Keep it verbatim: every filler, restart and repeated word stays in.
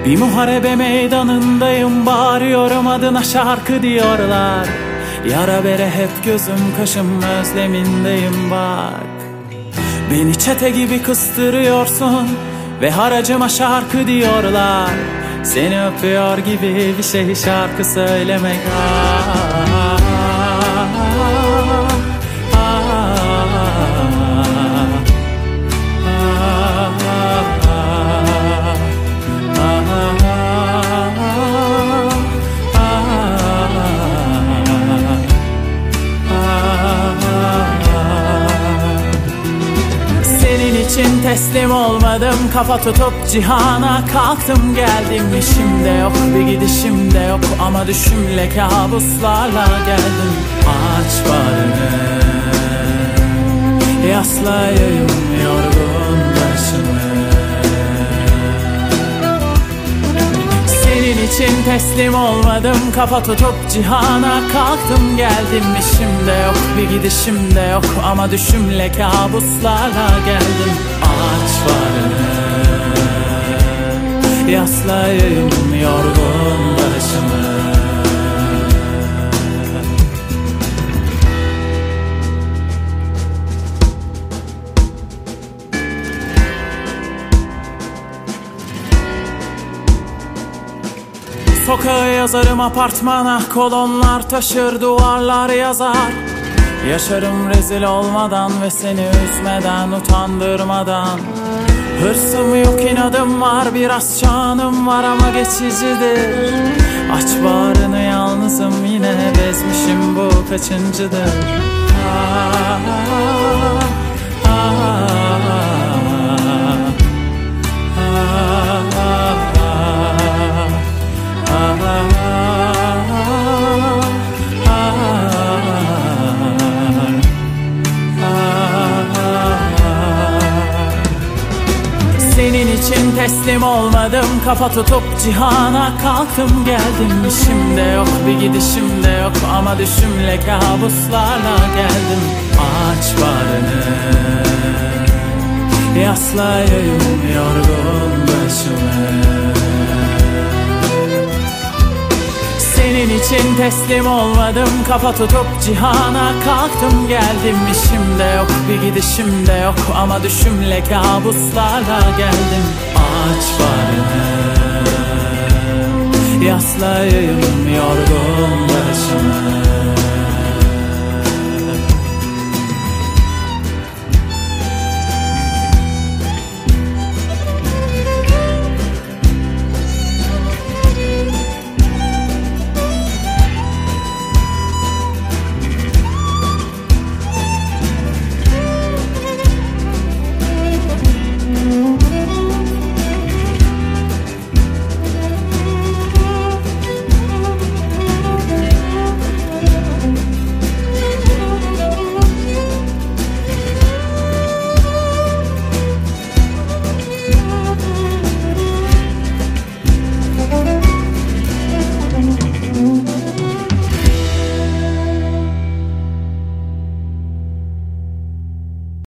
Bir muharebe meydanındayım, bağırıyorum adına şarkı diyorlar. Yara bere hep gözüm kaşım özlemindeyim bak. Beni çete gibi kıstırıyorsun ve haracıma şarkı diyorlar. Seni öpüyor gibi bir şey şarkı söylemek. Ah, için teslim olmadım, kafa tutup cihana kalktım geldim. İşim de yok, bir gidişim de yok ama düşümle kabuslarla geldim. Aç bağrını, yaslayayım yorgun başımı. Senin için teslim olmadım, kafa tutup cihana kalktım geldim. İşim de yok, bir gidişim de yok ama düşümle kabuslarla geldim. Aç bağrını, yaslayayım yorgun başımı. Sokağa yazarım apartmana, kolonlar taşır duvarlar yazar. Yaşarım rezil olmadan ve seni üzmeden, utandırmadan. Hırsım yok, inadım var, biraz çağınım var ama geçicidir. Aç bağrını, yalnızım yine, bezmişim, bu kaçıncıdır. Ah, ah, ah, senin için teslim olmadım, kafa tutup cihana kalktım geldim. İşim de yok, bir gidişim de yok ama düşümle kabuslarla geldim. Aç bağrını, yaslayayım yorgun başımı. Senin için teslim olmadım, kafa tutup cihana kalktım geldim. İşim de yok, bir gidişim de yok ama düşümle kabuslarla geldim. Aç bağrını, yaslayayım yorgun başımı.